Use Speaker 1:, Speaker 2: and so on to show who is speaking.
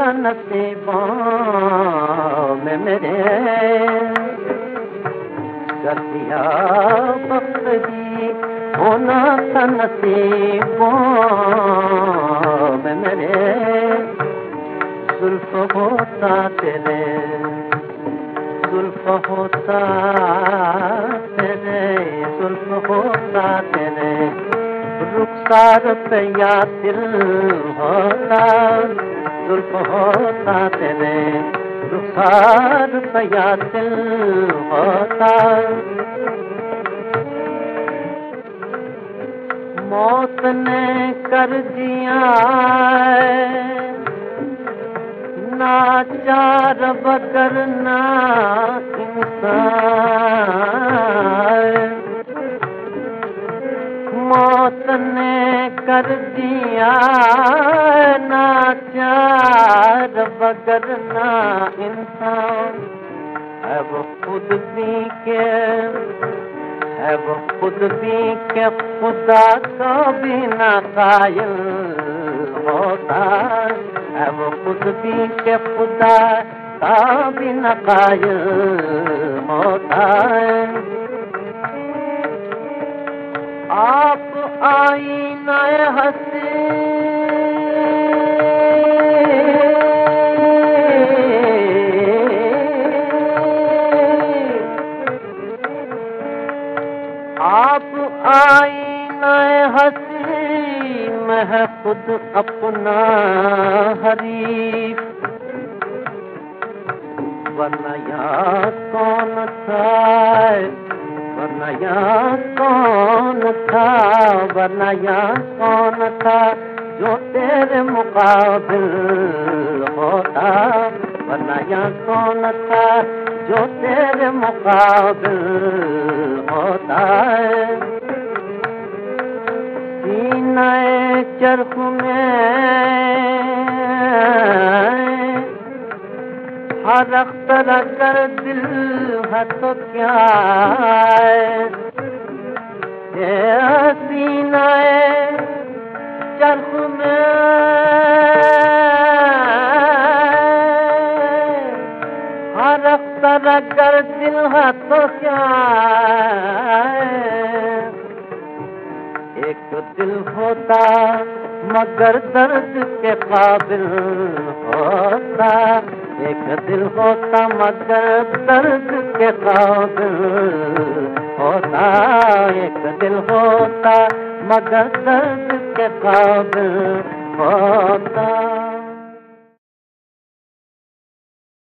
Speaker 1: था नसीबों में मेरे, कर दिया बख्तरी होना था नसीबों में मेरे, जुल्फ होता तेरे, जुल्फ होता तेरे, जुल्फ होता तेरे, रुखसार पे या दिल होता, जुल्फ होता तेरे, रुखसार पे या दिल होता। मौत ने कर दिया नाचार बगर ना इंसान, मौत ने कर दिया नाचार बगर ना इंसान, है वो खुद भी के, है वो खुद भी के खुदा का भी ना कायल होता, है वो खुद भी के खुदा का भी ना कायल होता। आप आईना हंसी आप आईना हंसी मैं खुद अपना हरीफ, वरना यहाँ कौन था, वरना यहाँ कौन था, वरना यहाँ कौन था जो तेरे मुकाबिल होता, वरना यहाँ कौन था जो तेरे मुकाबिल होता है। सीने चरख में हर अख्तर अगर दिल है तो क्या है, ये सीने चरख में हर अख्तर अगर दिल है तो क्या है, एक दिल होता मगर दर्द के काबिल होता, एक दिल होता मगर दर्द के काबिल होता, एक दिल होता मगर दर्द के काबिल होता।